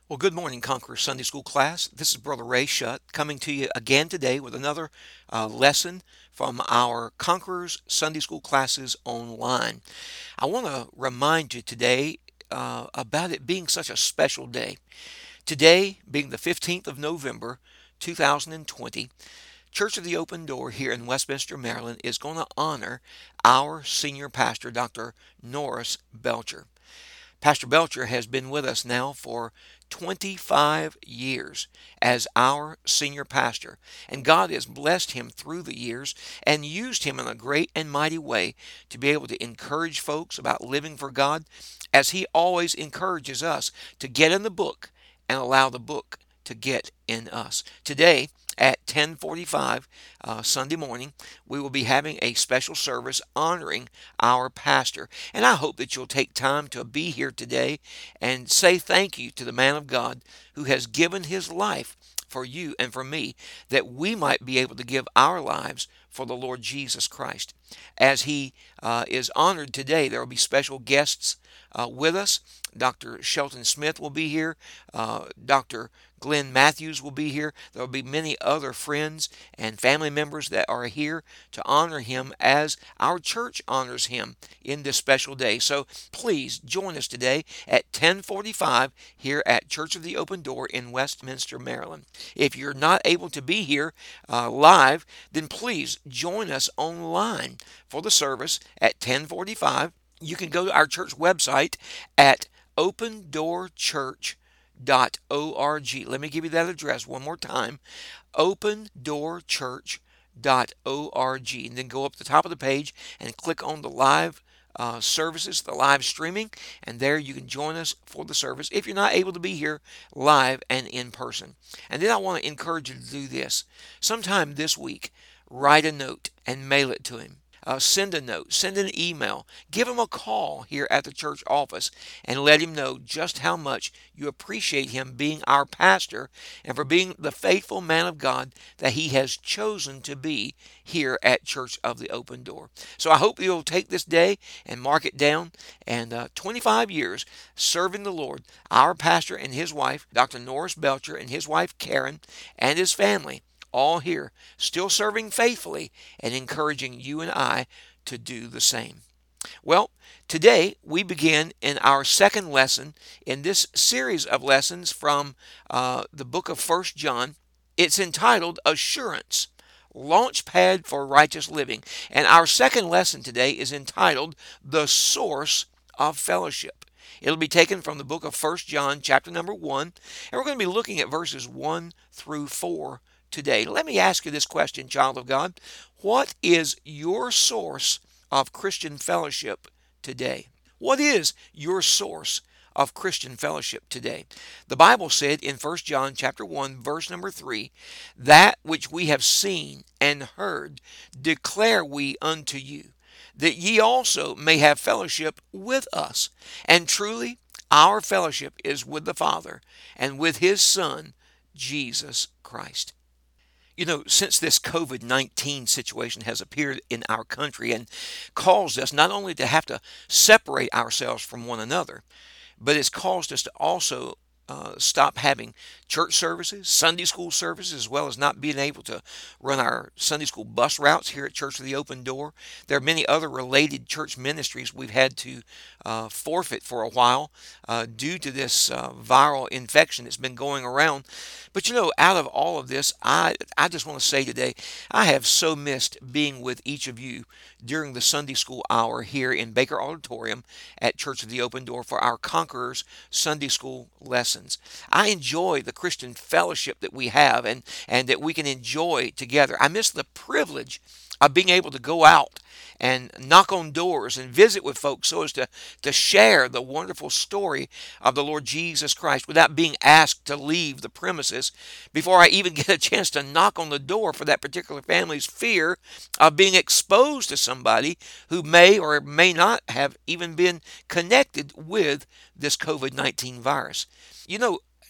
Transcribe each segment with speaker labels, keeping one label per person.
Speaker 1: Well, good morning, Conqueror Sunday School class. This is Brother Ray Shutt coming to you again today with another lesson from our Conquerors Sunday School classes online. I want to remind you today about it being such a special day. Today, being the 15th of November, 2020, Church of the Open Door here in Westminster, Maryland is going to honor our senior pastor, Dr. Norris Belcher. Pastor Belcher has been with us now for 25 years as our senior pastor, and God has blessed him through the years and used him in a great and mighty way to be able to encourage folks about living for God, as he always encourages us to get in the book and allow the book to get in us. Today, at 10:45 Sunday morning, we will be having a special service honoring our pastor. And I hope that you'll take time to be here today and say thank you to the man of God who has given his life for you and for me, that we might be able to give our lives for the Lord Jesus Christ. As he is honored today, there will be special guests with us. Dr. Shelton Smith will be here. Dr. Glenn Matthews will be here. There will be many other friends and family members that are here to honor him as our church honors him in this special day. So please join us today at 10:45 here at Church of the Open Door in Westminster, Maryland. If you're not able to be here live, then please join us online for the service at 10:45. You can go to our church website at opendoorchurch.org. Let me give you that address one more time: opendoorchurch.org. And then go up the top of the page and click on the live services, the live streaming, and there you can join us for the service if you're not able to be here live and in person. And then I want to encourage you to do this. Sometime this week, write a note and mail it to him. Send a note, send an email, give him a call here at the church office, and let him know just how much you appreciate him being our pastor and for being the faithful man of God that he has chosen to be here at Church of the Open Door. So I hope you'll take this day and mark it down. And 25 years serving the Lord, our pastor and his wife, Dr. Norris Belcher, and his wife Karen, and his family, all here, still serving faithfully and encouraging you and I to do the same. Well, today we begin in our second lesson in this series of lessons from the book of First John. It's entitled Assurance, Launchpad for Righteous Living. And our second lesson today is entitled The Source of Fellowship. It'll be taken from the book of First John, chapter number 1, and we're going to be looking at verses 1 through 4 today. Let me ask you this question, child of God. What is your source of Christian fellowship today? What is your source of Christian fellowship today? The Bible said in 1 John chapter 1, verse number 3, that which we have seen and heard declare we unto you, that ye also may have fellowship with us. And truly, our fellowship is with the Father and with his Son, Jesus Christ. You know, since this COVID-19 situation has appeared in our country and caused us not only to have to separate ourselves from one another, but it's caused us to also stop having church services, Sunday school services, as well as not being able to run our Sunday school bus routes here at Church of the Open Door. There are many other related church ministries we've had to forfeit for a while due to this viral infection that's been going around. But you know, out of all of this, I just want to say today, I have so missed being with each of you during the Sunday school hour here in Baker Auditorium at Church of the Open Door for our Conquerors Sunday School lessons. I enjoy the Christian fellowship that we have and that we can enjoy together. I miss the privilege of being able to go out and knock on doors and visit with folks so as to share the wonderful story of the Lord Jesus Christ without being asked to leave the premises before I even get a chance to knock on the door for that particular family's fear of being exposed to somebody who may or may not have even been connected with this COVID-19 virus. You know,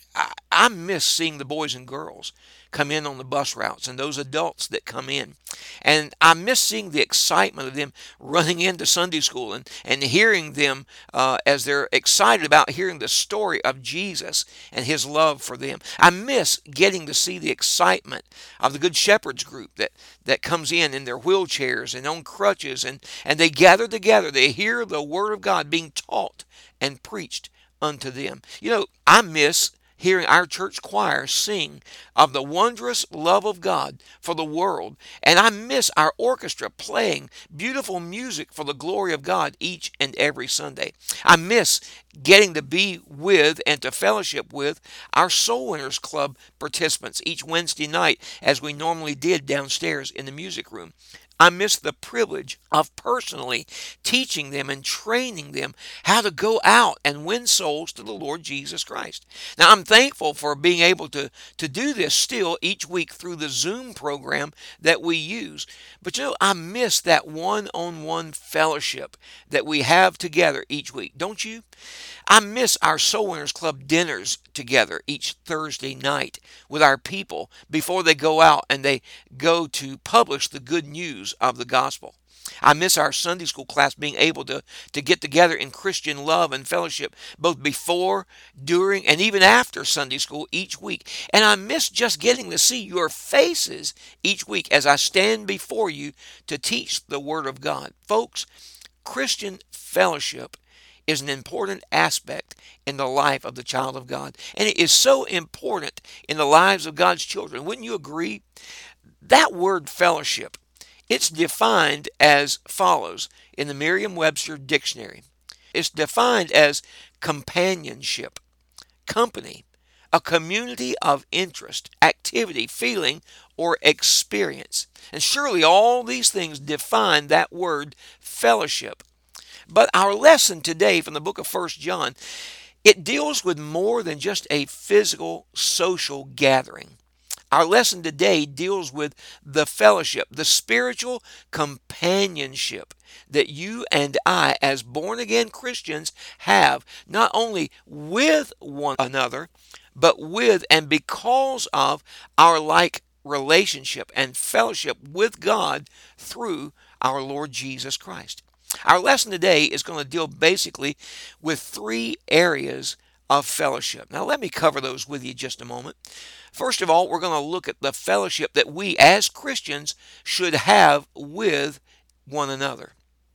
Speaker 1: I miss seeing the boys and girls come in on the bus routes and those adults that come in. And I miss seeing the excitement of them running into Sunday school and hearing them as they're excited about hearing the story of Jesus and his love for them. I miss getting to see the excitement of the Good Shepherds group that comes in their wheelchairs and on crutches, and they gather together. They hear the Word of God being taught and preached unto them. I miss hearing our church choir sing of the wondrous love of God for the world. And I miss our orchestra playing beautiful music for the glory of God each and every Sunday. I miss getting to be with and to fellowship with our Soul Winners Club participants each Wednesday night as we normally did downstairs in the music room. I miss the privilege of personally teaching them and training them how to go out and win souls to the Lord Jesus Christ. Now, I'm thankful for being able to do this still each week through the Zoom program that we use. But I miss that one-on-one fellowship that we have together each week. Don't you? I miss our Soul Winners Club dinners together each Thursday night with our people before they go out and they go to publish the good news of the gospel. I miss our Sunday school class being able to get together in Christian love and fellowship both before, during, and even after Sunday school each week. And I miss just getting to see your faces each week as I stand before you to teach the Word of God. Folks, Christian fellowship is an important aspect in the life of the child of God. And it is so important in the lives of God's children. Wouldn't you agree? That word fellowship, it's defined as follows in the Merriam-Webster dictionary. It's defined as companionship, company, a community of interest, activity, feeling, or experience. And surely all these things define that word fellowship. But our lesson today from the book of 1 John, it deals with more than just a physical social gathering. Our lesson today deals with the fellowship, the spiritual companionship that you and I, as born-again Christians, have not only with one another, but with and because of our like relationship and fellowship with God through our Lord Jesus Christ. Our lesson today is going to deal basically with three areas of fellowship. Now, let me cover those with you just a moment. First of all, we're going to look at the fellowship that we as Christians should have with one another.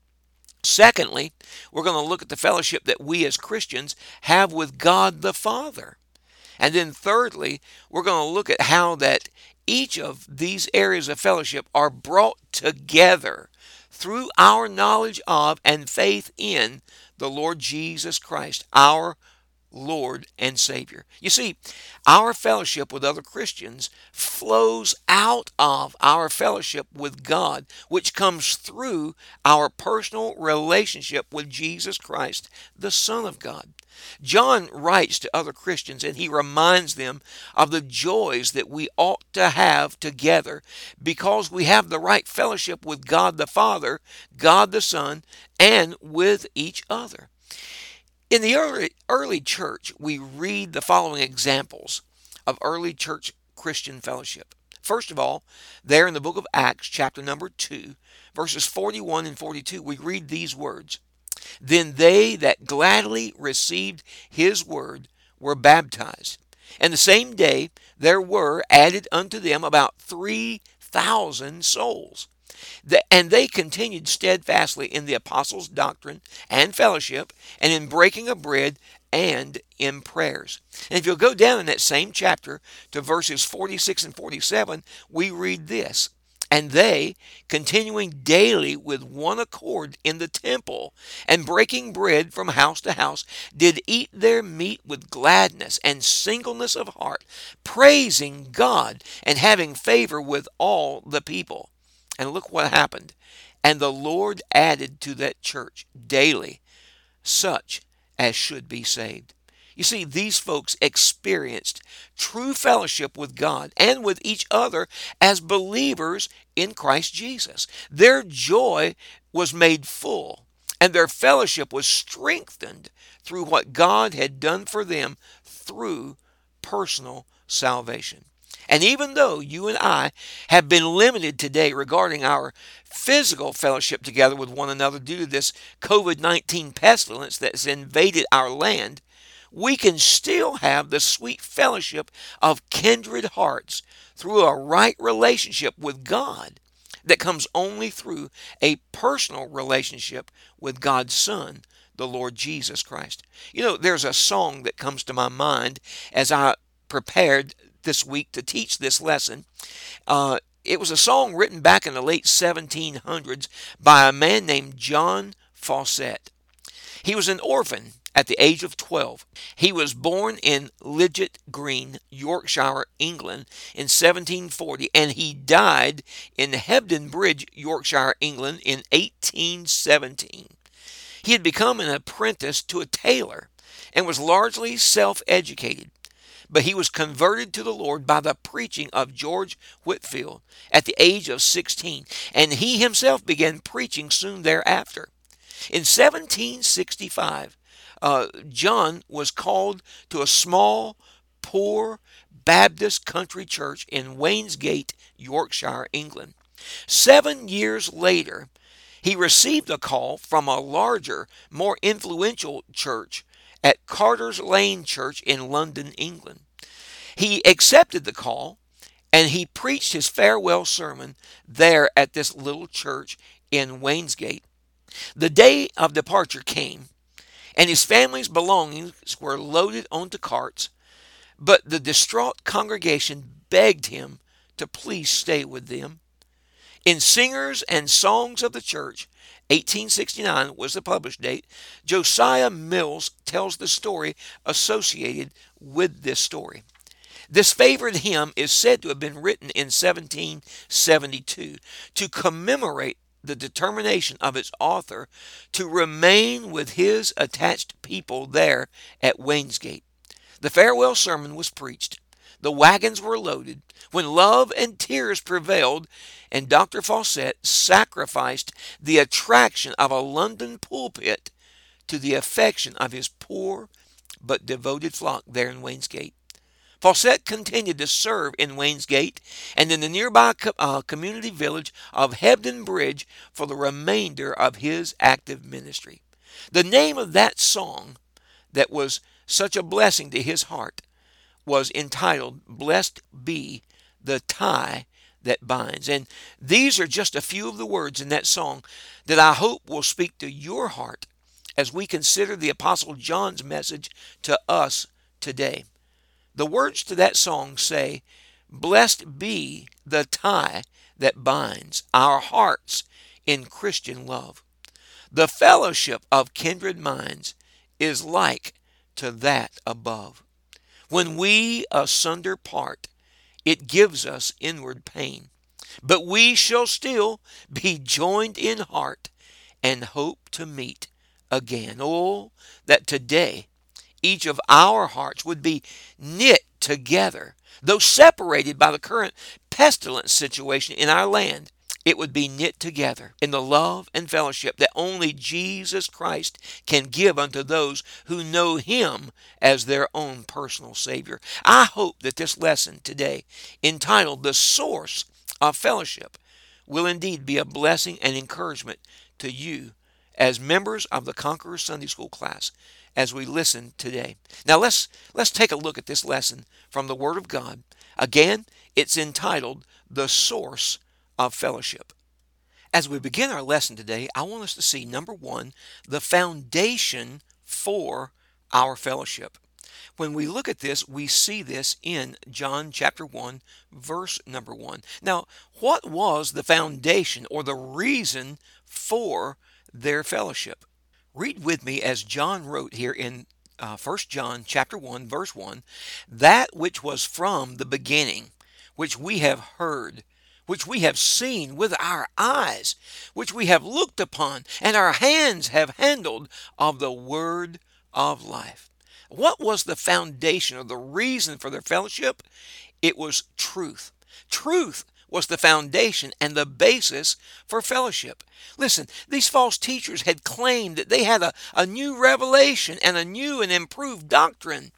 Speaker 1: Secondly, we're going to look at the fellowship that we as Christians have with God the Father. And then thirdly, we're going to look at how that each of these areas of fellowship are brought together through our knowledge of and faith in the Lord Jesus Christ, our Lord and Savior. You see, our fellowship with other Christians flows out of our fellowship with God, which comes through our personal relationship with Jesus Christ, the Son of God. John writes to other Christians and he reminds them of the joys that we ought to have together because we have the right fellowship with God the Father, God the Son, and with each other. In the early church, we read the following examples of early church Christian fellowship. First of all, there in the book of Acts, chapter number 2, verses 41 and 42, we read these words. Then they that gladly received his word were baptized. And the same day there were added unto them about 3,000 souls. And they continued steadfastly in the apostles' doctrine and fellowship, and in breaking of bread, and in prayers. And if you'll go down in that same chapter to verses 46 and 47, we read this. And they, continuing daily with one accord in the temple, and breaking bread from house to house, did eat their meat with gladness and singleness of heart, praising God and having favor with all the people. And look what happened. And the Lord added to that church daily such as should be saved. You see, these folks experienced true fellowship with God and with each other as believers in Christ Jesus. Their joy was made full, and their fellowship was strengthened through what God had done for them through personal salvation. And even though you and I have been limited today regarding our physical fellowship together with one another due to this COVID-19 pestilence that's invaded our land, we can still have the sweet fellowship of kindred hearts through a right relationship with God that comes only through a personal relationship with God's Son, the Lord Jesus Christ. You know, there's a song that comes to my mind as I prepared this week to teach this lesson. It was a song written back in the late 1700s by a man named John Fawcett. He was an orphan at the age of 12. He was born in Lidget Green, Yorkshire, England in 1740, and he died in Hebden Bridge, Yorkshire, England in 1817. He had become an apprentice to a tailor and was largely self-educated. But he was converted to the Lord by the preaching of George Whitefield at the age of 16, and he himself began preaching soon thereafter. In 1765, John was called to a small, poor Baptist country church in Wainsgate, Yorkshire, England. 7 years later, he received a call from a larger, more influential church at Carter's Lane Church in London, England. He accepted the call and he preached his farewell sermon there at this little church in Wainsgate. The day of departure came, and his family's belongings were loaded onto carts, but the distraught congregation begged him to please stay with them. In Singers and Songs of the Church, 1869 was the published date, Josiah Mills tells the story associated with this story. This favorite hymn is said to have been written in 1772 to commemorate the determination of its author to remain with his attached people there at Wainsgate. The farewell sermon was preached. The wagons were loaded when love and tears prevailed, and Dr. Fawcett sacrificed the attraction of a London pulpit to the affection of his poor but devoted flock there in Wainsgate. Fawcett continued to serve in Wainsgate and in the nearby community village of Hebden Bridge for the remainder of his active ministry. The name of that song that was such a blessing to his heart was entitled, "Blessed Be the Tie That Binds." And these are just a few of the words in that song that I hope will speak to your heart as we consider the Apostle John's message to us today. The words to that song say, "Blessed be the tie that binds our hearts in Christian love. The fellowship of kindred minds is like to that above. When we asunder part, it gives us inward pain, but we shall still be joined in heart and hope to meet again." Oh, that today each of our hearts would be knit together. Though separated by the current pestilence situation in our land, it would be knit together in the love and fellowship that only Jesus Christ can give unto those who know Him as their own personal Savior. I hope that this lesson today, entitled "The Source of Fellowship," will indeed be a blessing and encouragement to you as members of the Conqueror Sunday School class as we listen today. Now let's take a look at this lesson from the Word of God. Again, it's entitled "The Source of Fellowship." As we begin our lesson today, I want us to see, number one, the foundation for our fellowship. When we look at this, we see this in John chapter 1, verse number 1. Now, what was the foundation or the reason for their fellowship? Read with me as John wrote here in 1 John chapter 1, verse 1, "That which was from the beginning, which we have heard, which we have seen with our eyes, which we have looked upon, and our hands have handled of the word of life." What was the foundation or the reason for their fellowship? It was truth. Truth was the foundation and the basis for fellowship. Listen, these false teachers had claimed that they had a new revelation and a new and improved doctrine.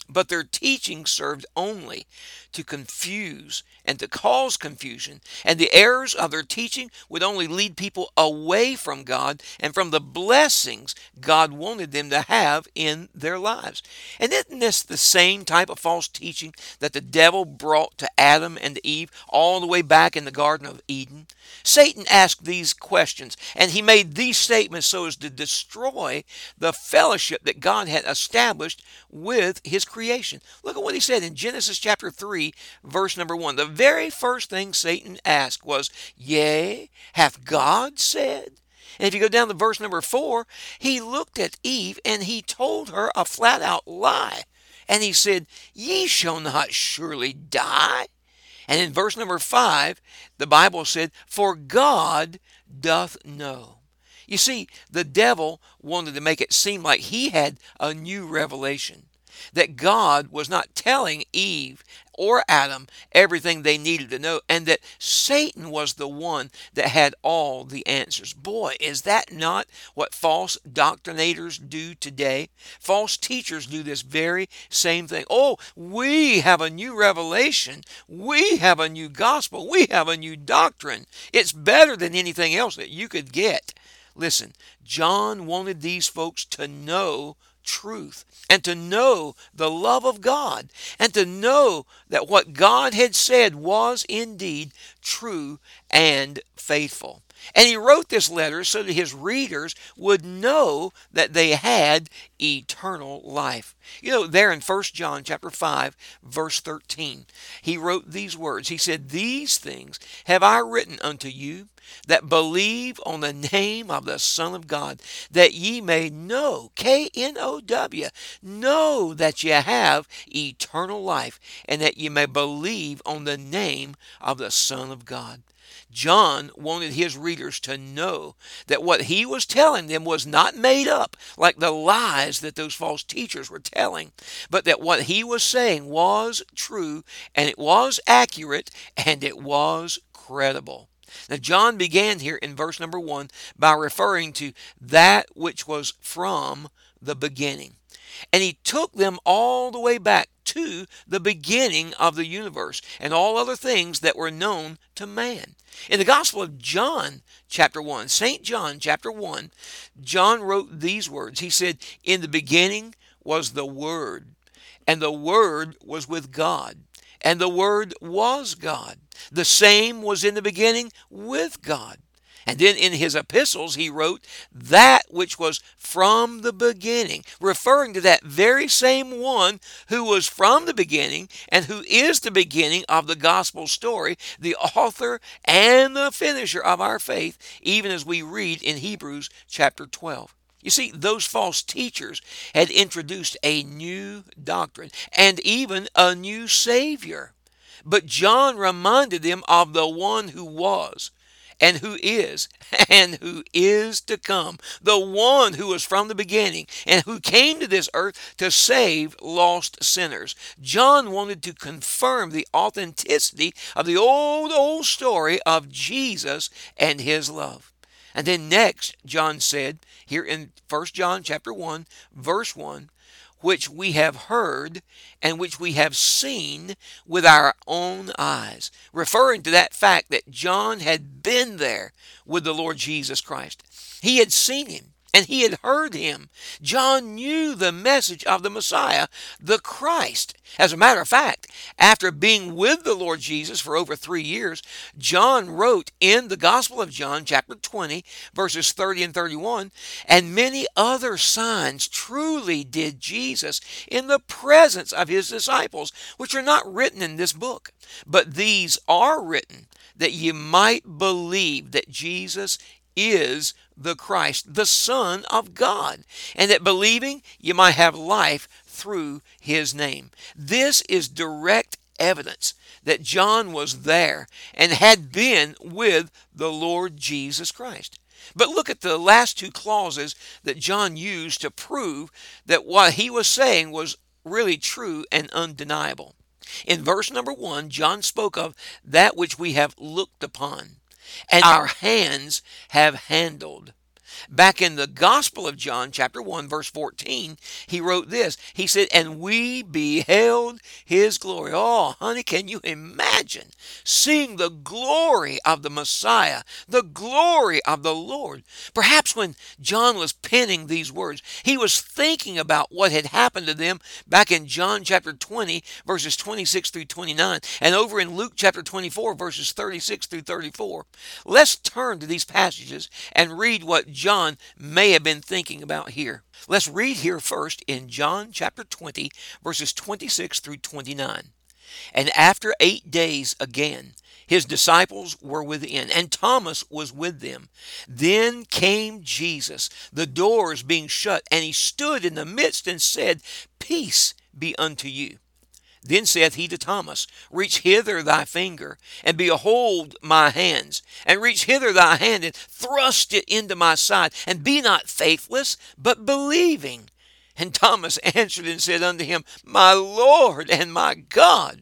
Speaker 1: But their teaching served only to confuse and to cause confusion, and the errors of their teaching would only lead people away from God and from the blessings God wanted them to have in their lives. And isn't this the same type of false teaching that the devil brought to Adam and Eve all the way back in the Garden of Eden? Satan asked these questions, and he made these statements so as to destroy the fellowship that God had established with his creation. Look at what he said in Genesis chapter 3, verse number 1. The very first thing Satan asked was, "Yea, hath God said?" And if you go down to verse number 4, he looked at Eve and he told her a flat out lie. And he said, "Ye shall not surely die." And in verse number 5, the Bible said, "For God doth know." You see, the devil wanted to make it seem like he had a new revelation, that God was not telling Eve or Adam everything they needed to know, and that Satan was the one that had all the answers. Boy, is that not what false doctrinators do today? False teachers do this very same thing. Oh, we have a new revelation. We have a new gospel. We have a new doctrine. It's better than anything else that you could get. Listen, John wanted these folks to know truth and to know the love of God and to know that what God had said was indeed true and faithful. And he wrote this letter so that his readers would know that they had eternal life. You know, there in 1 John chapter 5, verse 13, he wrote these words. He said, "These things have I written unto you that believe on the name of the Son of God, that ye may know," K-N-O-W, "know that ye have eternal life, and that ye may believe on the name of the Son of God." John wanted his readers to know that what he was telling them was not made up like the lies that those false teachers were telling, but that what he was saying was true, and it was accurate, and it was credible. Now, John began here in verse number 1 by referring to that which was from the beginning. And he took them all the way back to the beginning of the universe and all other things that were known to man. In the Gospel of John, chapter 1, St. John, chapter 1, John wrote these words. He said, "In the beginning was the Word, and the Word was with God, and the Word was God. The same was in the beginning with God." And then in his epistles, he wrote, "That which was from the beginning," referring to that very same one who was from the beginning and who is the beginning of the gospel story, the author and the finisher of our faith, even as we read in Hebrews chapter 12. You see, those false teachers had introduced a new doctrine and even a new Savior. But John reminded them of the one who was, and who is to come, the one who was from the beginning and who came to this earth to save lost sinners. John wanted to confirm the authenticity of the old story of Jesus and his love. And then next, John said here in 1 John chapter 1, verse 1, "which we have heard and which we have seen with our own eyes," referring to that fact that John had been there with the Lord Jesus Christ. He had seen him and he had heard him. John knew the message of the Messiah, the Christ. As a matter of fact, after being with the Lord Jesus for over 3 years, John wrote in the Gospel of John, chapter 20, verses 30 and 31, "And many other signs truly did Jesus in the presence of his disciples, which are not written in this book. But these are written that ye might believe that Jesus is the Christ, the Son of God, and that believing you might have life through his name." This is direct evidence that John was there and had been with the Lord Jesus Christ. But look at the last two clauses that John used to prove that what he was saying was really true and undeniable. In verse number 1, John spoke of that which we have looked upon and our hands have handled. Back in the Gospel of John, chapter 1, verse 14, he wrote this. He said, "And we beheld his glory." Oh, honey, can you imagine seeing the glory of the Messiah, the glory of the Lord? Perhaps when John was penning these words, he was thinking about what had happened to them back in John chapter 20, verses 26 through 29, and over in Luke chapter 24, verses 36 through 34. Let's turn to these passages and read what John may have been thinking about here. Let's read here first in John chapter 20, verses 26 through 29. "And after 8 days again, his disciples were within, and Thomas was with them. Then came Jesus, the doors being shut, and he stood in the midst and said, Peace be unto you. Then saith he to Thomas, Reach hither thy finger, and behold my hands, and reach hither thy hand, and thrust it into my side, and be not faithless, but believing. And Thomas answered and said unto him, My Lord and my God.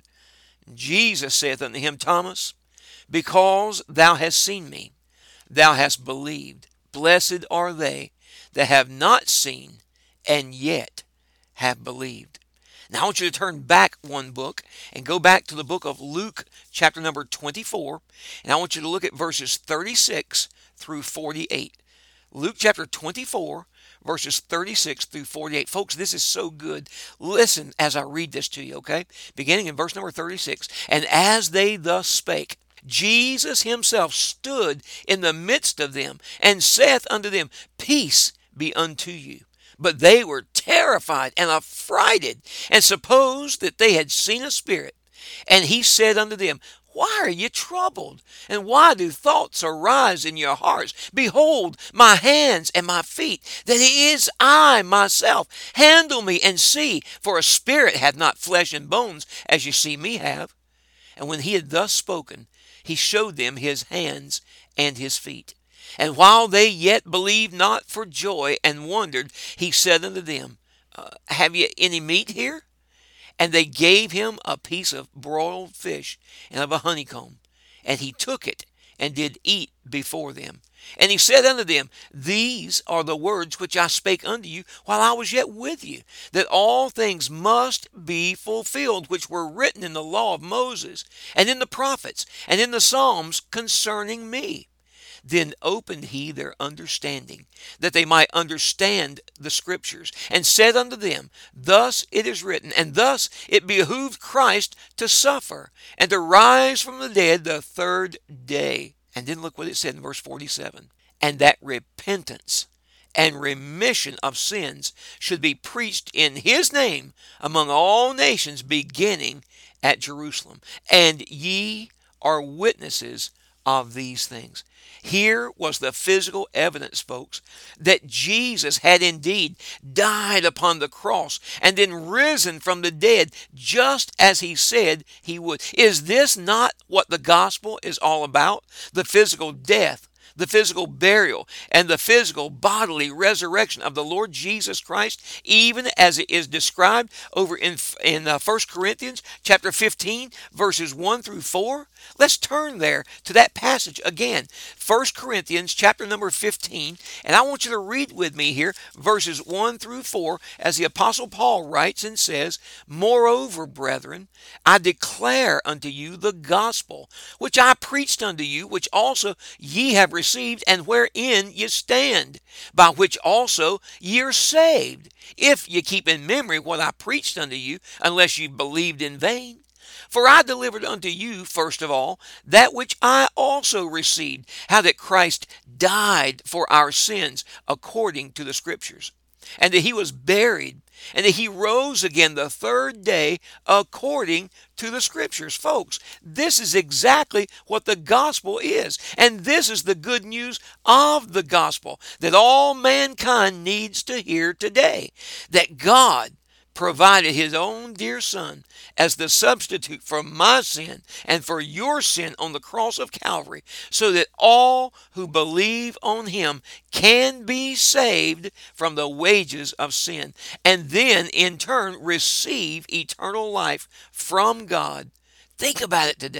Speaker 1: Jesus saith unto him, Thomas, because thou hast seen me, thou hast believed. Blessed are they that have not seen, and yet have believed." Now I want you to turn back one book and go back to the book of Luke, chapter number 24, and I want you to look at verses 36 through 48. Luke chapter 24, verses 36 through 48. Folks, this is so good. Listen as I read this to you, okay? Beginning in verse number 36. "And as they thus spake, Jesus himself stood in the midst of them, and saith unto them, Peace be unto you. But they were terrified and affrighted, and supposed that they had seen a spirit. And he said unto them, Why are ye troubled? And why do thoughts arise in your hearts? Behold, my hands and my feet, that it is I myself. Handle me and see, for a spirit hath not flesh and bones, as ye see me have. And when he had thus spoken, he showed them his hands and his feet. And while they yet believed not for joy and wondered, he said unto them, Have ye any meat here? And they gave him a piece of broiled fish and of a honeycomb. And he took it and did eat before them. And he said unto them, These are the words which I spake unto you while I was yet with you, that all things must be fulfilled which were written in the law of Moses, and in the prophets, and in the Psalms concerning me. Then opened he their understanding, that they might understand the Scriptures, and said unto them, Thus it is written, and thus it behooved Christ to suffer, and to rise from the dead the third day. And then look what it said in verse 47. And that repentance and remission of sins should be preached in his name among all nations, beginning at Jerusalem. And ye are witnesses of these things. Here was the physical evidence, folks, that Jesus had indeed died upon the cross and then risen from the dead just as he said he would. Is this not what the gospel is all about? The physical death, the physical burial, and the physical bodily resurrection of the Lord Jesus Christ, even as it is described over in 1 Corinthians chapter 15, verses 1 through 4. Let's turn there to that passage again. 1 Corinthians chapter number 15, and I want you to read with me here verses 1 through 4 as the Apostle Paul writes and says, Moreover, brethren, I declare unto you the gospel, which I preached unto you, which also ye have received, and wherein ye stand, by which also ye are saved, if ye keep in memory what I preached unto you, unless ye believed in vain. For I delivered unto you, first of all, that which I also received, how that Christ died for our sins according to the Scriptures, and that he was buried, and that he rose again the third day according to the Scriptures. Folks, this is exactly what the gospel is, and this is the good news of the gospel that all mankind needs to hear today, that God provided his own dear Son as the substitute for my sin and for your sin on the cross of Calvary, so that all who believe on him can be saved from the wages of sin, and then in turn receive eternal life from God. Think about it today.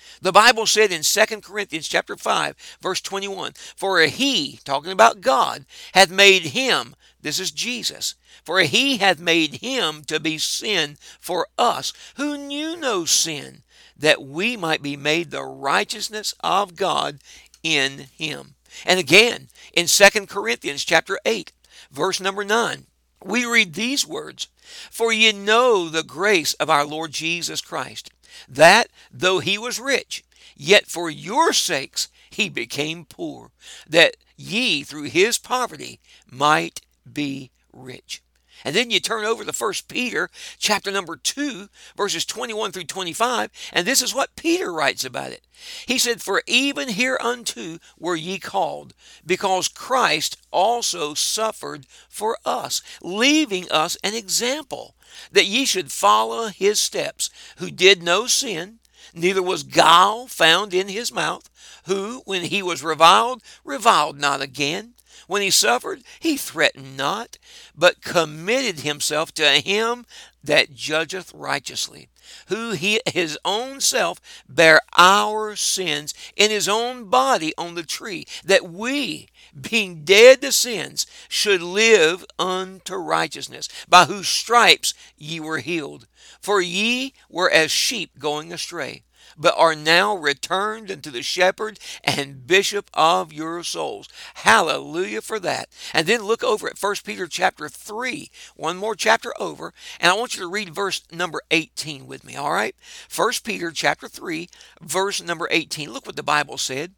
Speaker 1: The Bible said in 2 Corinthians chapter 5, verse 21, for he, talking about God, hath made him, this is Jesus, for he hath made him to be sin for us, who knew no sin, that we might be made the righteousness of God in him. And again, in 2 Corinthians chapter 8, verse number 9, we read these words, for ye know the grace of our Lord Jesus Christ, that though he was rich, yet for your sakes he became poor, that ye through his poverty might be rich. And then you turn over to 1 Peter chapter number 2, verses 21 through 25, and this is what Peter writes about it. He said, for even hereunto were ye called, because Christ also suffered for us, leaving us an example, that ye should follow his steps, who did no sin, neither was guile found in his mouth, who, when he was reviled, reviled not again. When he suffered, he threatened not, but committed himself to him that judgeth righteously, who he his own self bare our sins in his own body on the tree, that we, being dead to sins, should live unto righteousness, by whose stripes ye were healed. For ye were as sheep going astray, but are now returned unto the shepherd and bishop of your souls. Hallelujah for that. And then look over at 1 Peter chapter 3, one more chapter over, and I want you to read verse number 18 with me, all right? 1 Peter chapter 3, verse number 18. Look what the Bible said.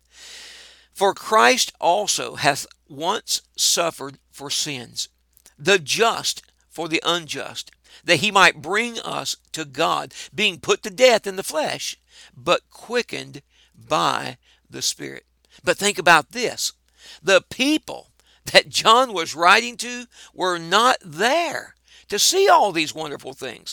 Speaker 1: For Christ also hath once suffered for sins, the just for the unjust, that he might bring us to God, being put to death in the flesh, but quickened by the Spirit. But think about this. The people that John was writing to were not there to see all these wonderful things.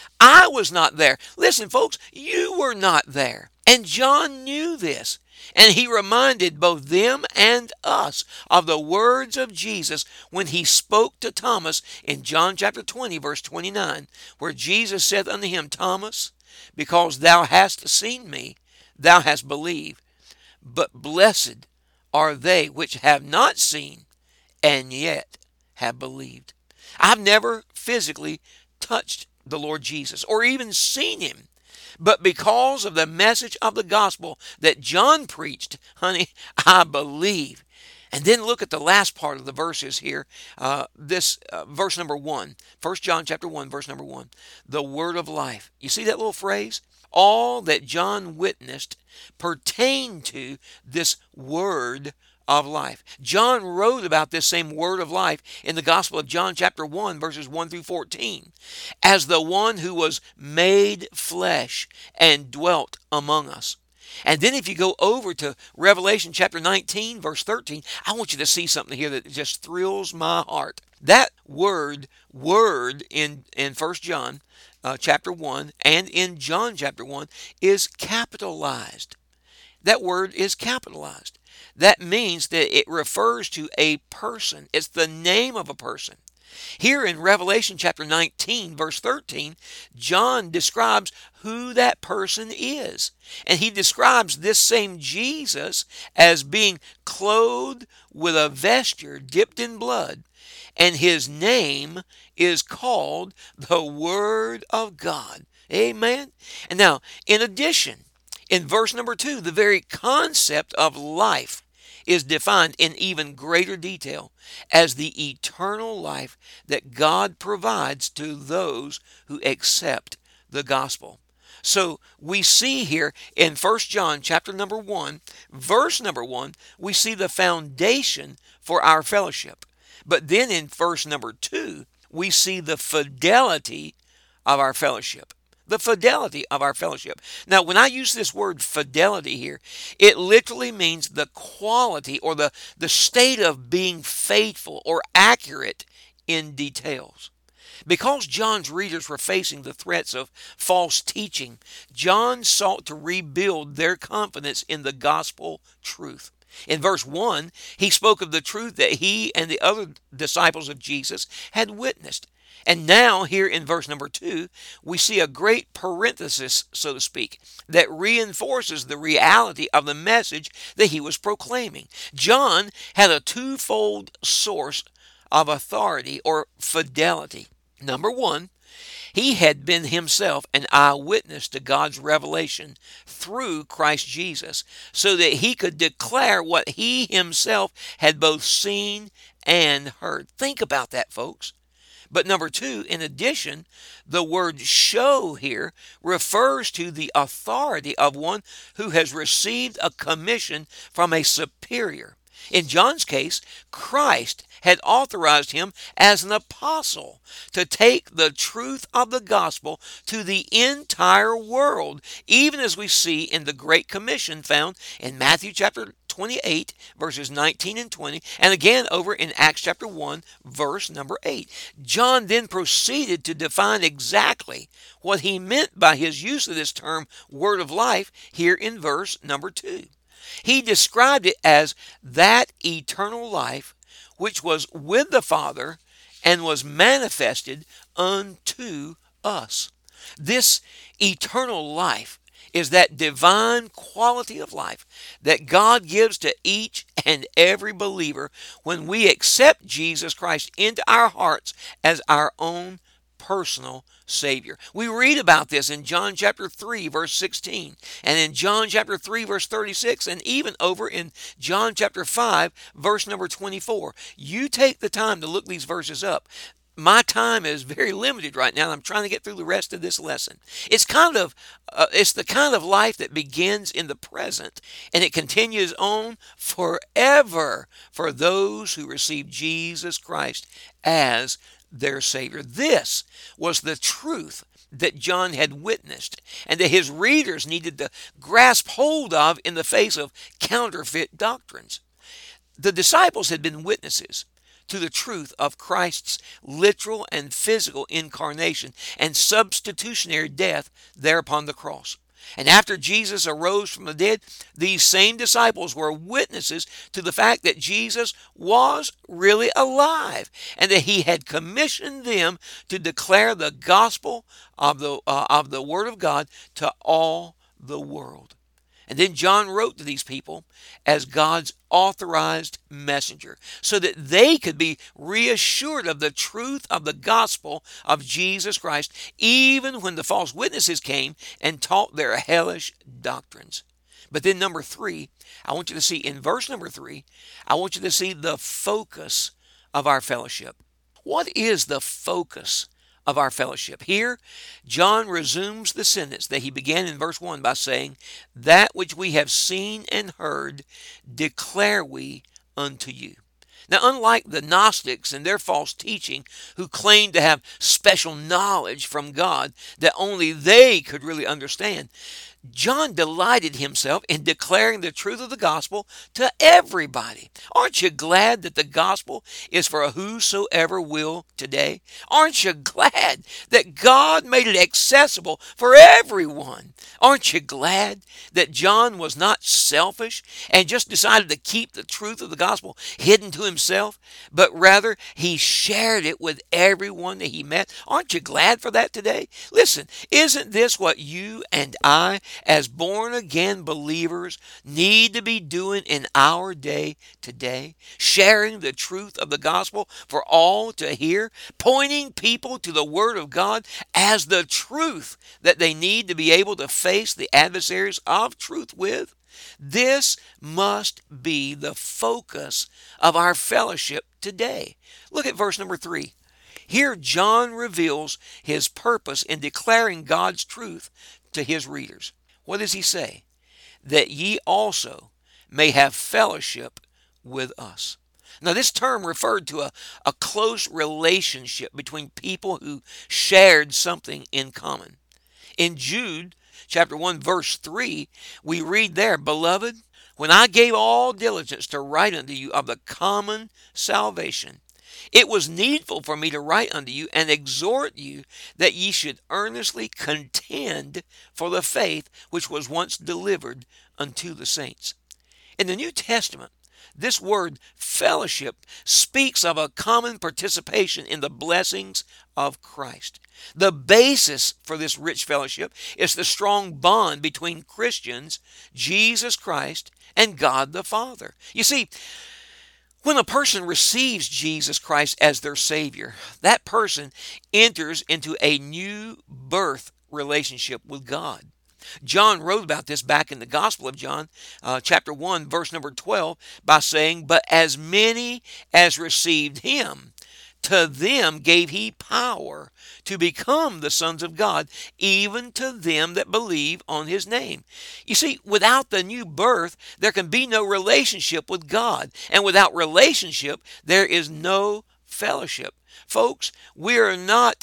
Speaker 1: I was not there. Listen, folks, you were not there. And John knew this. And he reminded both them and us of the words of Jesus when he spoke to Thomas in John chapter 20, verse 29, where Jesus said unto him, Thomas, because thou hast seen me, thou hast believed. But blessed are they which have not seen and yet have believed. I've never physically touched the Lord Jesus or even seen him. But because of the message of the gospel that John preached, honey, I believe. And then look at the last part of the verses here. Verse number 1. 1 John chapter 1, verse number 1. The word of life. You see that little phrase? All that John witnessed pertained to this word of life. John wrote about this same word of life in the Gospel of John chapter 1, verses 1 through 14, as the one who was made flesh and dwelt among us. And then if you go over to Revelation chapter 19, verse 13, I want you to see something here that just thrills my heart. That word in 1 John chapter 1 and in John chapter 1 is capitalized. That word is capitalized. That means that it refers to a person. It's the name of a person. Here in Revelation chapter 19, verse 13, John describes who that person is. And he describes this same Jesus as being clothed with a vesture dipped in blood. And his name is called the Word of God. Amen. And now, in addition, in verse number 2, the very concept of life is defined in even greater detail as the eternal life that God provides to those who accept the gospel. So we see here in 1 John chapter number 1, verse number 1, we see the foundation for our fellowship. But then in verse number 2, we see the fidelity of our fellowship. The fidelity of our fellowship. Now, when I use this word fidelity here, it literally means the quality or the state of being faithful or accurate in details. Because John's readers were facing the threats of false teaching, John sought to rebuild their confidence in the gospel truth. In verse 1, he spoke of the truth that he and the other disciples of Jesus had witnessed. And now, here in verse number 2, we see a great parenthesis, so to speak, that reinforces the reality of the message that he was proclaiming. John had a twofold source of authority or fidelity. Number one, he had been himself an eyewitness to God's revelation through Christ Jesus, so that he could declare what he himself had both seen and heard. Think about that, folks. But number two, in addition, the word show here refers to the authority of one who has received a commission from a superior. In John's case, Christ had authorized him as an apostle to take the truth of the gospel to the entire world, even as we see in the Great Commission found in Matthew chapter 28, verses 19 and 20, and again over in Acts chapter 1, verse number 8. John then proceeded to define exactly what he meant by his use of this term, word of life, here in verse number 2. He described it as that eternal life which was with the Father and was manifested unto us. This eternal life is that divine quality of life that God gives to each and every believer when we accept Jesus Christ into our hearts as our own personal Savior. We read about this in John chapter 3, verse 16, and in John chapter 3, verse 36, and even over in John chapter 5, verse number 24. You take the time to look these verses up. My time is very limited right now, and I'm trying to get through the rest of this lesson. It's the kind of life that begins in the present, and it continues on forever for those who receive Jesus Christ as their Savior. This was the truth that John had witnessed and that his readers needed to grasp hold of in the face of counterfeit doctrines. The disciples had been witnesses to the truth of Christ's literal and physical incarnation and substitutionary death there upon the cross. And after Jesus arose from the dead, these same disciples were witnesses to the fact that Jesus was really alive and that he had commissioned them to declare the gospel of the Word of God to all the world. And then John wrote to these people as God's authorized messenger so that they could be reassured of the truth of the gospel of Jesus Christ, even when the false witnesses came and taught their hellish doctrines. But then number 3, I want you to see in verse number 3, I want you to see the focus of our fellowship. What is the focus of our fellowship? Here, John resumes the sentence that he began in verse 1 by saying, "That which we have seen and heard declare we unto you." Now, unlike the Gnostics and their false teaching who claimed to have special knowledge from God that only they could really understand, John delighted himself in declaring the truth of the gospel to everybody. Aren't you glad that the gospel is for whosoever will today? Aren't you glad that God made it accessible for everyone? Aren't you glad that John was not selfish and just decided to keep the truth of the gospel hidden to himself, but rather he shared it with everyone that he met? Aren't you glad for that today? Listen, isn't this what you and I as born-again believers need to be doing in our day today? Sharing the truth of the gospel for all to hear, pointing people to the Word of God as the truth that they need to be able to face the adversaries of truth with. This must be the focus of our fellowship today. Look at verse number 3. Here John reveals his purpose in declaring God's truth to his readers. What does he say? That ye also may have fellowship with us. Now, this term referred to a close relationship between people who shared something in common. In Jude chapter 1, verse 3, we read there, "Beloved, when I gave all diligence to write unto you of the common salvation, it was needful for me to write unto you and exhort you that ye should earnestly contend for the faith which was once delivered unto the saints." In the New Testament, This word fellowship speaks of a common participation in the blessings of Christ. The basis for this rich fellowship is the strong bond between Christians, Jesus Christ, and God the Father. You see, when a person receives Jesus Christ as their Savior, that person enters into a new birth relationship with God. John wrote about this back in the Gospel of John, chapter 1, verse number 12, by saying, "But as many as received him, to them gave he power to become the sons of God, even to them that believe on his name." You see, without the new birth, there can be no relationship with God. And without relationship, there is no fellowship. Folks, we are not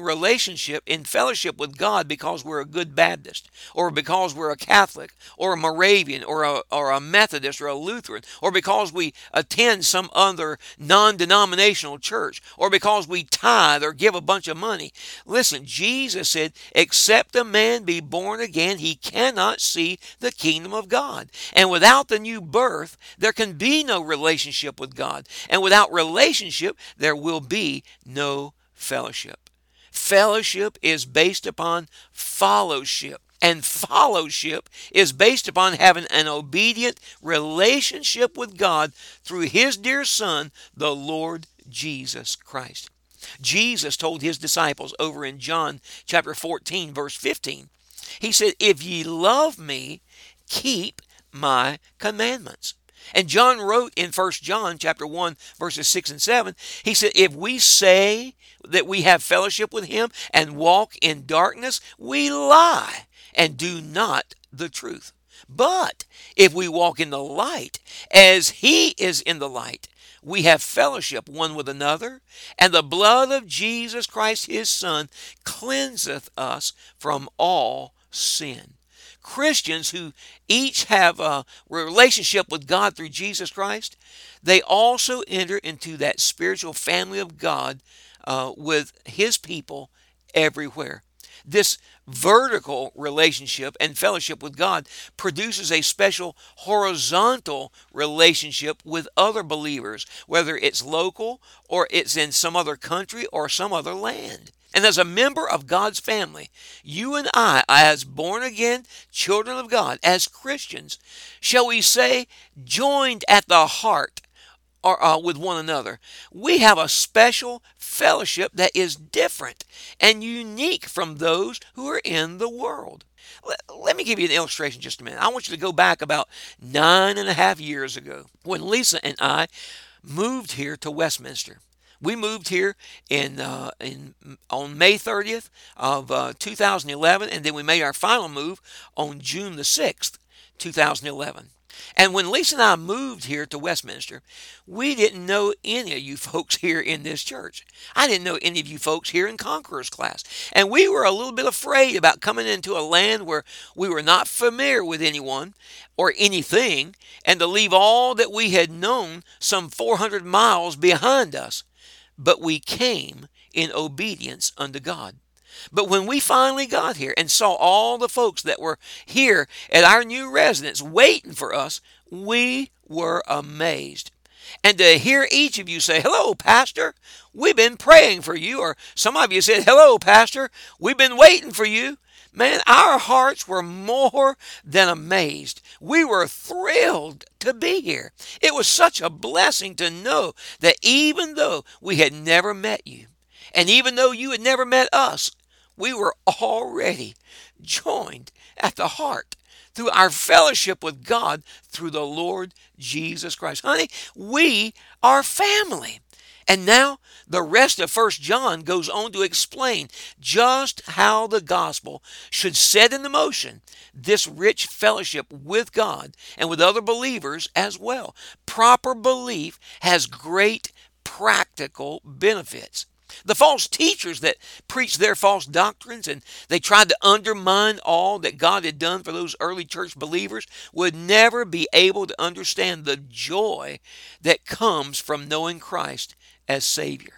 Speaker 1: in fellowship with God because we're a good Baptist, or because we're a Catholic, or a Moravian, or a Methodist, or a Lutheran, or because we attend some other non-denominational church, or because we tithe or give a bunch of money. Listen, Jesus said, "Except a man be born again, he cannot see the kingdom of God." And without the new birth, there can be no relationship with God. And without relationship, there will be no fellowship. Fellowship is based upon fellowship, and fellowship is based upon having an obedient relationship with God through his dear Son, the Lord Jesus Christ. Jesus told his disciples over in John chapter 14, verse 15, he said, "If ye love me, keep my commandments." And John wrote in 1 John chapter 1, verses 6 and 7, he said, "If we say that we have fellowship with him and walk in darkness, we lie and do not the truth. But if we walk in the light, as he is in the light, we have fellowship one with another, and the blood of Jesus Christ his Son cleanseth us from all sin." Christians who each have a relationship with God through Jesus Christ, they also enter into that spiritual family of God with his people everywhere. This vertical relationship and fellowship with God produces a special horizontal relationship with other believers, whether it's local or it's in some other country or some other land. And as a member of God's family, you and I, as born-again children of God, as Christians, shall we say, joined at the heart or with one another, we have a special fellowship that is different and unique from those who are in the world. Let me give you an illustration just a minute. I want you to go back about 9.5 years ago when Lisa and I moved here to Westminster. We moved here on May 30th of 2011, and then we made our final move on June the 6th, 2011. And when Lisa and I moved here to Westminster, we didn't know any of you folks here in this church. I didn't know any of you folks here in Conqueror's class. And we were a little bit afraid about coming into a land where we were not familiar with anyone or anything, and to leave all that we had known some 400 miles behind us. But we came in obedience unto God. But when we finally got here and saw all the folks that were here at our new residence waiting for us, we were amazed. And to hear each of you say, "Hello, Pastor, we've been praying for you," or some of you said, "Hello, Pastor, we've been waiting for you," man, our hearts were more than amazed. We were thrilled to be here. It was such a blessing to know that even though we had never met you, and even though you had never met us, we were already joined at the heart through our fellowship with God through the Lord Jesus Christ. Honey, we are family. And now the rest of 1 John goes on to explain just how the gospel should set into motion this rich fellowship with God and with other believers as well. Proper belief has great practical benefits. The false teachers that preached their false doctrines and they tried to undermine all that God had done for those early church believers would never be able to understand the joy that comes from knowing Christ as Savior.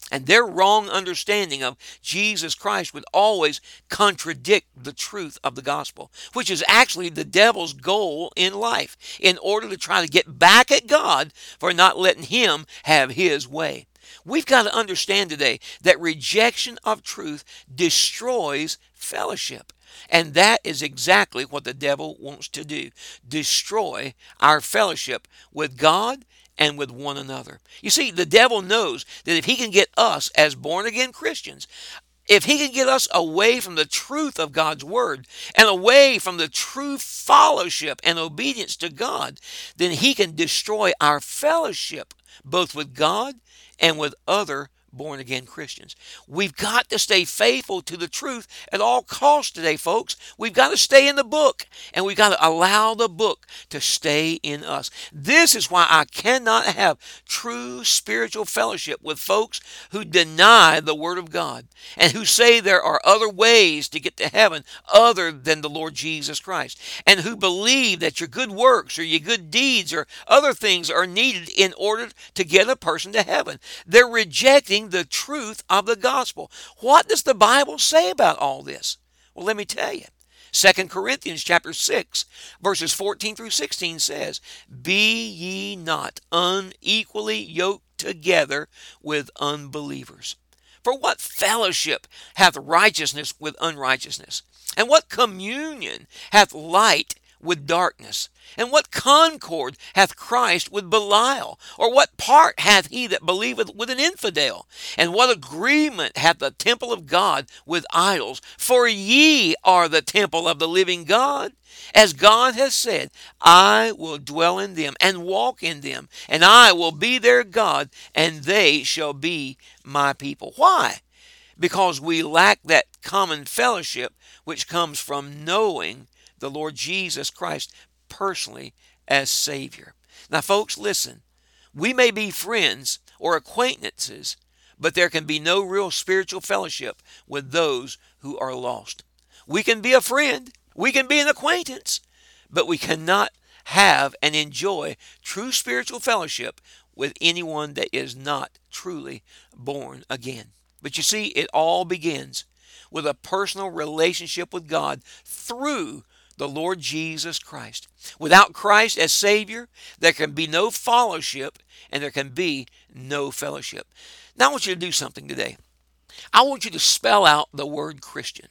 Speaker 1: And their wrong understanding of Jesus Christ would always contradict the truth of the gospel, which is actually the devil's goal in life, in order to try to get back at God for not letting him have his way. We've got to understand today that rejection of truth destroys fellowship. And that is exactly what the devil wants to do, destroy our fellowship with God and with one another. You see, the devil knows that if he can get us as born again Christians, if he can get us away from the truth of God's word and away from the true fellowship and obedience to God, then he can destroy our fellowship both with God and with other born again Christians. We've got to stay faithful to the truth at all costs today, folks. We've got to stay in the book, and we've got to allow the book to stay in us. This is why I cannot have true spiritual fellowship with folks who deny the Word of God and who say there are other ways to get to heaven other than the Lord Jesus Christ, and who believe that your good works or your good deeds or other things are needed in order to get a person to heaven. They're rejecting the truth of the gospel. What does the Bible say about all this? Well, let me tell you. 2 Corinthians chapter 6, verses 14 through 16 says, "Be ye not unequally yoked together with unbelievers. For what fellowship hath righteousness with unrighteousness? And what communion hath light with darkness? And what concord hath Christ with Belial? Or what part hath he that believeth with an infidel? And what agreement hath the temple of God with idols? For ye are the temple of the living God. As God has said, I will dwell in them and walk in them, and I will be their God, and they shall be my people." Why? Because we lack that common fellowship which comes from knowing the Lord Jesus Christ personally as Savior. Now, folks, listen. We may be friends or acquaintances, but there can be no real spiritual fellowship with those who are lost. We can be a friend, we can be an acquaintance, but we cannot have and enjoy true spiritual fellowship with anyone that is not truly born again. But you see, it all begins with a personal relationship with God through the Lord Jesus Christ. Without Christ as Savior, there can be no fellowship and there can be no fellowship. Now I want you to do something today. I want you to spell out the word Christian.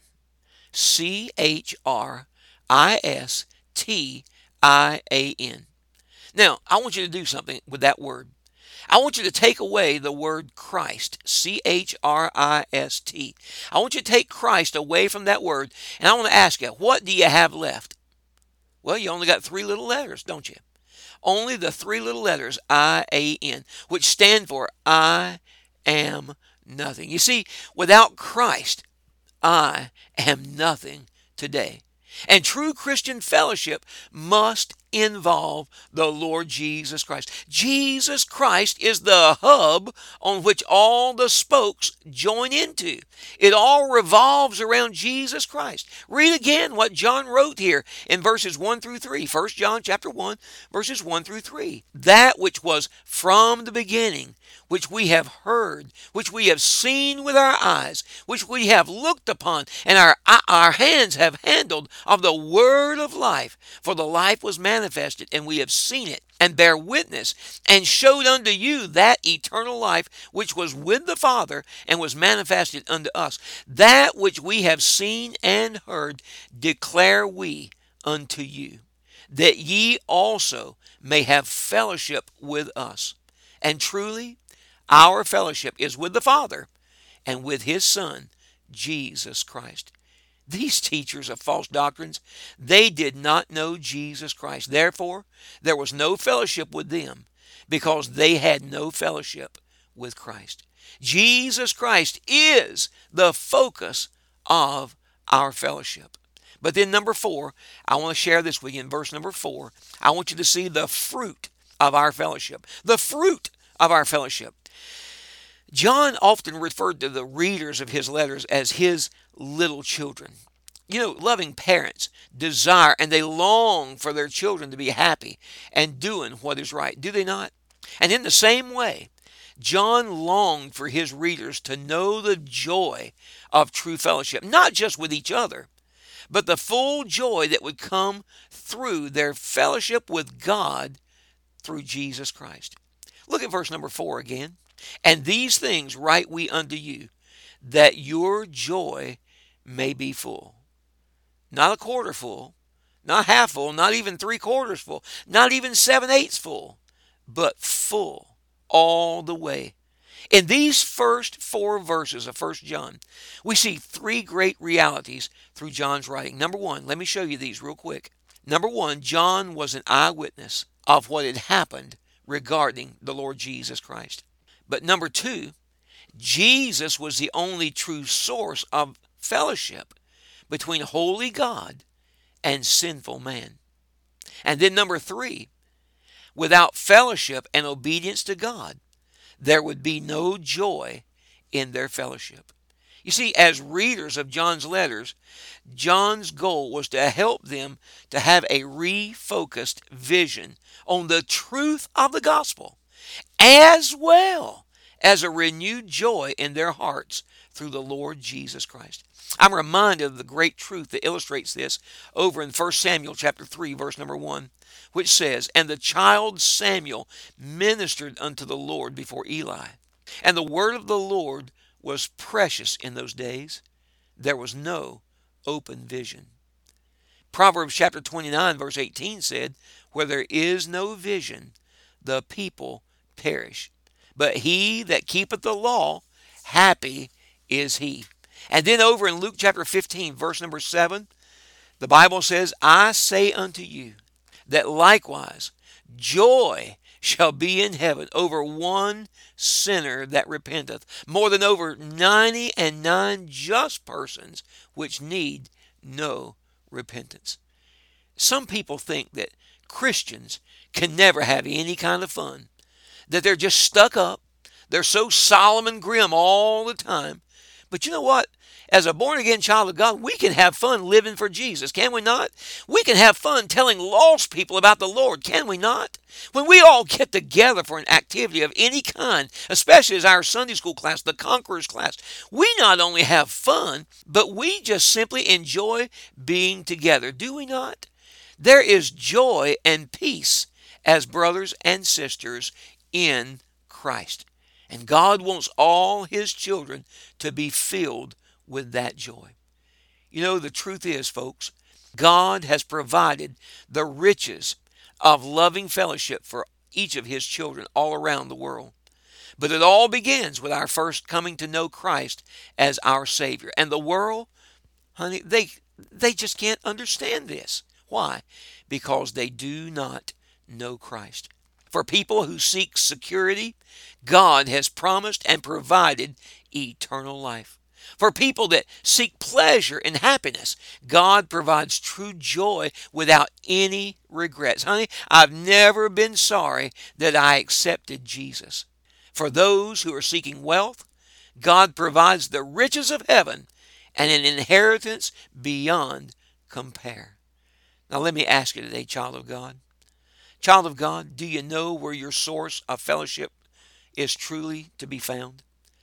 Speaker 1: Christian. Now, I want you to do something with that word. I want you to take away the word Christ, Christ. I want you to take Christ away from that word, and I want to ask you, what do you have left? Well, you only got three little letters, don't you? Only the three little letters, IAN, which stand for I am nothing. You see, without Christ, I am nothing today. And true Christian fellowship must involve the Lord Jesus Christ. Jesus Christ is the hub on which all the spokes join into. It all revolves around Jesus Christ. Read again what John wrote here in verses 1 through 3. 1 John chapter 1, verses 1 through 3. That which was from the beginning, which we have heard, which we have seen with our eyes, which we have looked upon, and our hands have handled of the word of life. For the life was manifested, and we have seen it, and bear witness, and showed unto you that eternal life which was with the Father, and was manifested unto us. That which we have seen and heard declare we unto you, that ye also may have fellowship with us. And truly, our fellowship is with the Father and with His Son, Jesus Christ. These teachers of false doctrines, they did not know Jesus Christ. Therefore, there was no fellowship with them because they had no fellowship with Christ. Jesus Christ is the focus of our fellowship. But then number 4, I want to share this with you in verse number 4. I want you to see the fruit of our fellowship. The fruit of our fellowship. John often referred to the readers of his letters as his little children. You know, loving parents desire and they long for their children to be happy and doing what is right. Do they not? And in the same way, John longed for his readers to know the joy of true fellowship, not just with each other, but the full joy that would come through their fellowship with God through Jesus Christ. Look at verse number 4 again. And these things write we unto you, that your joy may be full. Not a quarter full, not half full, not even three quarters full, not even 7/8 full, but full all the way. In these first 4 verses of 1 John, we see three great realities through John's writing. Number one, let me show you these real quick. Number one, John was an eyewitness of what had happened regarding the Lord Jesus Christ. But number two, Jesus was the only true source of fellowship between holy God and sinful man. And then number three, without fellowship and obedience to God, there would be no joy in their fellowship. You see, as readers of John's letters, John's goal was to help them to have a refocused vision on the truth of the gospel, as well as a renewed joy in their hearts through the Lord Jesus Christ. I'm reminded of the great truth that illustrates this over in 1 Samuel chapter 3, verse number 1, which says, And the child Samuel ministered unto the Lord before Eli. And the word of the Lord was precious in those days. There was no open vision. Proverbs chapter 29, verse 18 said, Where there is no vision, the people perish. But he that keepeth the law, happy is he. And then over in Luke chapter 15, verse number 7, the Bible says, I say unto you, that likewise joy shall be in heaven over one sinner that repenteth, more than over 99 just persons which need no repentance. Some people think that Christians can never have any kind of fun, that they're just stuck up, they're so solemn and grim all the time. But you know what? As a born-again child of God, we can have fun living for Jesus, can we not? We can have fun telling lost people about the Lord, can we not? When we all get together for an activity of any kind, especially as our Sunday school class, the Conquerors class, we not only have fun, but we just simply enjoy being together, do we not? There is joy and peace as brothers and sisters in Christ. And God wants all His children to be filled with that joy. You know, the truth is, folks, God has provided the riches of loving fellowship for each of His children all around the world. But it all begins with our first coming to know Christ as our Savior. And the world, honey, they just can't understand this. Why? Because they do not know Christ. For people who seek security, God has promised and provided eternal life. For people that seek pleasure and happiness, God provides true joy without any regrets. Honey, I've never been sorry that I accepted Jesus. For those who are seeking wealth, God provides the riches of heaven and an inheritance beyond compare. Now let me ask you today, child of God. Child of God, do you know where your source of fellowship is truly to be found?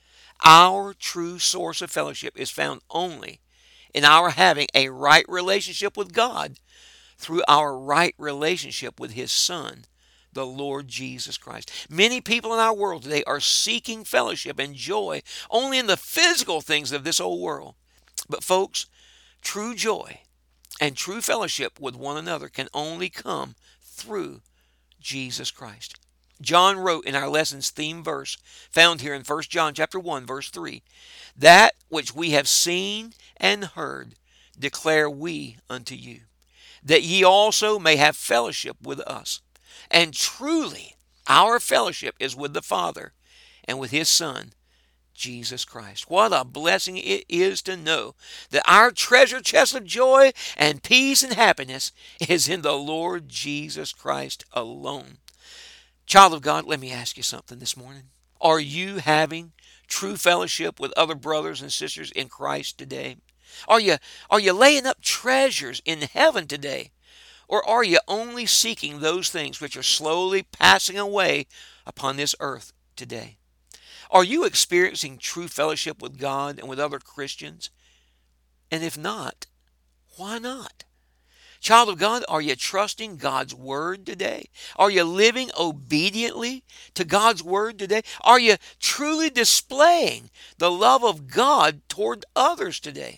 Speaker 1: Our true source of fellowship is found only in our having a right relationship with God through our right relationship with His Son, the Lord Jesus Christ. Many people in our world today are seeking fellowship and joy only in the physical things of this old world. But folks, true joy and true fellowship with one another can only come through Jesus Christ. John wrote in our lesson's theme verse, found here in 1 John chapter 1, verse 3, That which we have seen and heard declare we unto you, that ye also may have fellowship with us. And truly, our fellowship is with the Father and with His Son, Jesus Christ. What a blessing it is to know that our treasure chest of joy and peace and happiness is in the Lord Jesus Christ alone. Child of God, let me ask you something this morning. Are you having true fellowship with other brothers and sisters in Christ today? Are you laying up treasures in heaven today? Or are you only seeking those things which are slowly passing away upon this earth today? Are you experiencing true fellowship with God and with other Christians? And if not, why not? Child of God, are you trusting God's word today? Are you living obediently to God's word today? Are you truly displaying the love of God toward others today?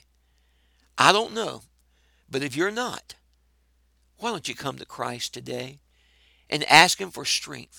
Speaker 1: I don't know, but if you're not, why don't you come to Christ today and ask Him for strength?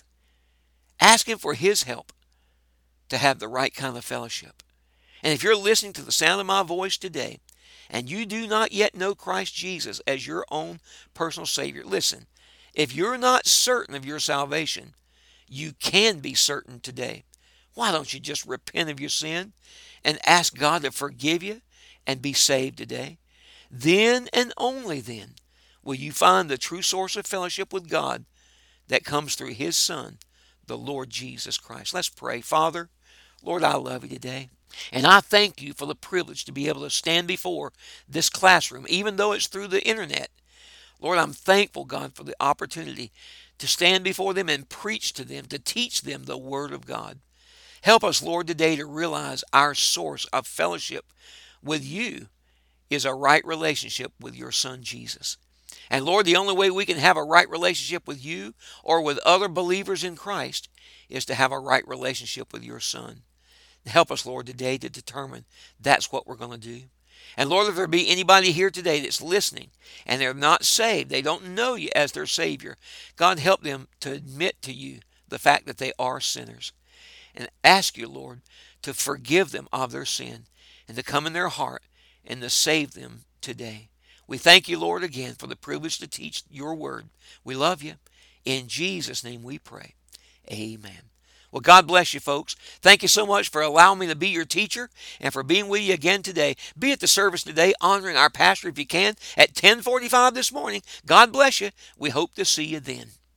Speaker 1: Ask Him for His help to have the right kind of fellowship. And if you're listening to the sound of my voice today and you do not yet know Christ Jesus as your own personal Savior, listen, if you're not certain of your salvation, you can be certain today. Why don't you just repent of your sin and ask God to forgive you and be saved today? Then and only then will you find the true source of fellowship with God that comes through His Son, the Lord Jesus Christ. Let's pray. Father, Lord, I love you today. And I thank you for the privilege to be able to stand before this classroom, even though it's through the internet. Lord, I'm thankful, God, for the opportunity to stand before them and preach to them, to teach them the Word of God. Help us, Lord, today to realize our source of fellowship with you is a right relationship with your Son, Jesus. And Lord, the only way we can have a right relationship with you or with other believers in Christ is to have a right relationship with your Son. Help us, Lord, today to determine that's what we're going to do. And Lord, if there be anybody here today that's listening and they're not saved, they don't know you as their Savior, God, help them to admit to you the fact that they are sinners. And ask you, Lord, to forgive them of their sin and to come in their heart and to save them today. We thank you, Lord, again for the privilege to teach your word. We love you. In Jesus' name we pray. Amen. Well, God bless you, folks. Thank you so much for allowing me to be your teacher and for being with you again today. Be at the service today, honoring our pastor if you can, at 10:45 this morning. God bless you. We hope to see you then.